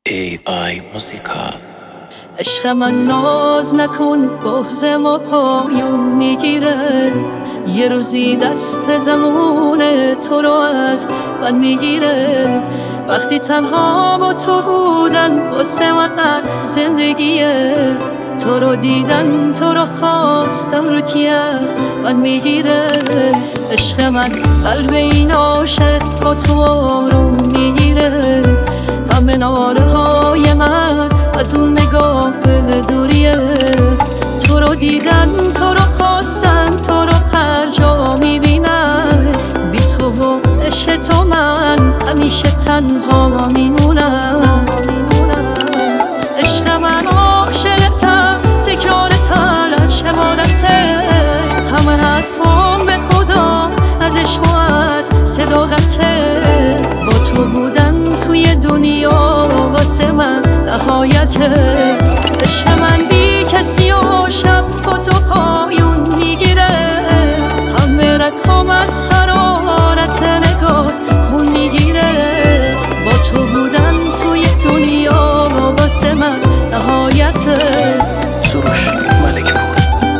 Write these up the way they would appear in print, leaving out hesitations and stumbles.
AI موسیقا. عشق من ناز نکن، بغض ما پایون میگیره. یه روزی دست زمونه تو رو از من میگیره. وقتی تنها با تو بودن واسه من زندگیه. تو رو دیدن، تو رو خواستم، رو کی از من میگیره. عشق من قلب این عاشق با تو آروم میگیره. همه ناله های من از اون نگاه دوریه. تو رو دیدن، تو رو خواستن، تو رو هر جا میبینم. بی تو و عشق تو من همیشه تنها میمونم. عشق من عاشقتم، تکرار تلش عبادته. همه حرفام به خدا از عشق و از صداقته. با تو بودن توی دنیا واسه من نهایته. عشق من بی کسی و شب با تو پایون میگیره. همه رگام از حرارت نگات خون میگیره. با تو بودن توی دنیا واسه من نهایته. سروش ملک بود.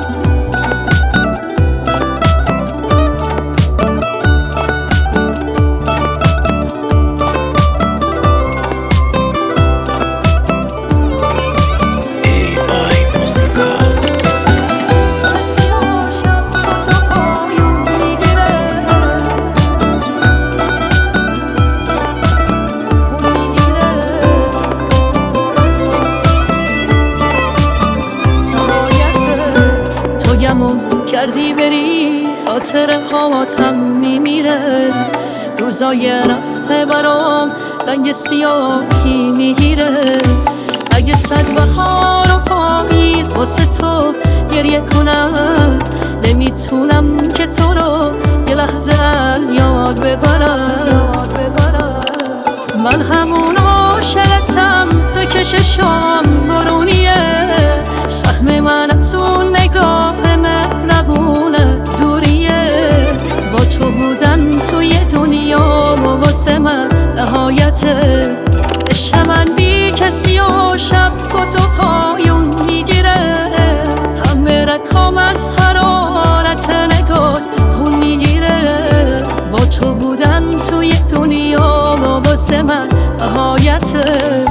کردی بری، خاطر هاتم میمیره. روزای رفته برام رنگ سیاهی میگیره. اگه صد بهار و پاییز واسه تو گریه کنم، نمیتونم که تو رو یه لحظه از یاد ببرم. من همون عاشقتم، تو که چشام بارونیه. سهم من از اون نگاه مهربونه دوریه. با تو بودن توی دنیا واسه من نهایته. عشق من بی کسی و شب با تو پایون میگیره. همه رگام از حرارت نگات خون میگیره. با تو بودن توی دنیا واسه من نهایته.